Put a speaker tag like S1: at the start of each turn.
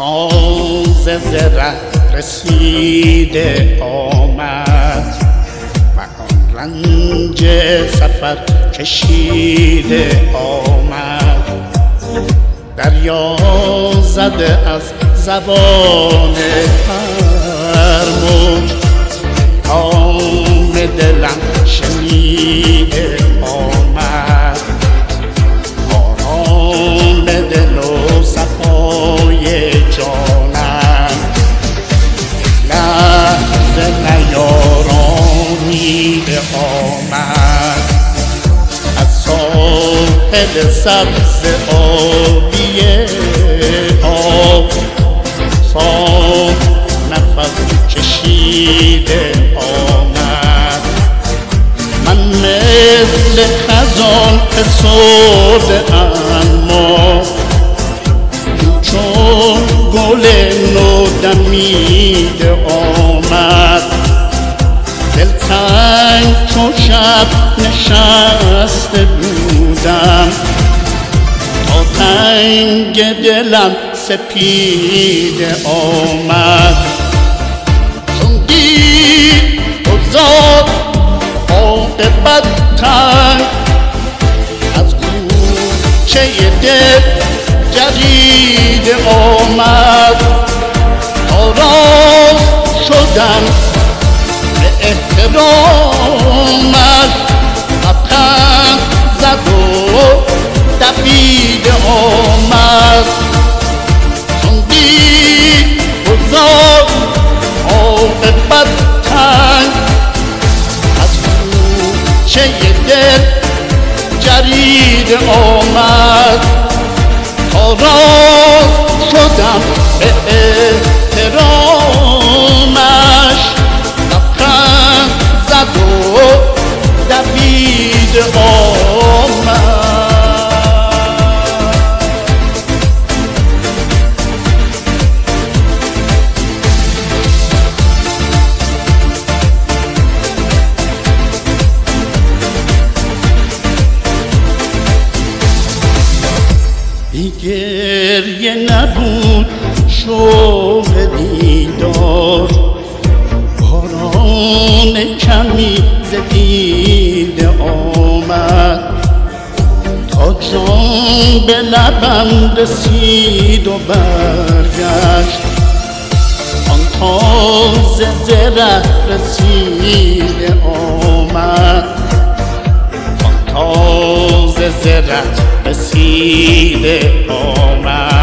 S1: تازه ز ره رسیده آمد و آن رنج سفر کشیده آمد. دریا زده از زبان هر موج کام دلم شنیده آمد. آرام دل و صفای جانم لحظه نیارامیده آمد. از ساحل سبز آبی آب صاف نفس کشیده آمد. من مثل خزان فسرده اما چون گل نو دمیده آمد. دلتنگ چون شب نشسته بودم تا تنگ دلم سپیده آمد. چون دید گذار عاقبت تنگ از گوشه دل جریده آمد. تا راست شدم به احترامش لبخند زد و دویده آمد. چون دید گذار عاقبت تنگ از گوشه دل جریده آمد. تا راست شدم به احترامش لبخند زد و دویده آمد. بی گریه نبود شوق دیدار، باران کمی ز دیده آمد. تا جان به لبم رسید و برگشت آن تازه ز ره رسیده آمد. آن تازه ز ره رسیده آمد.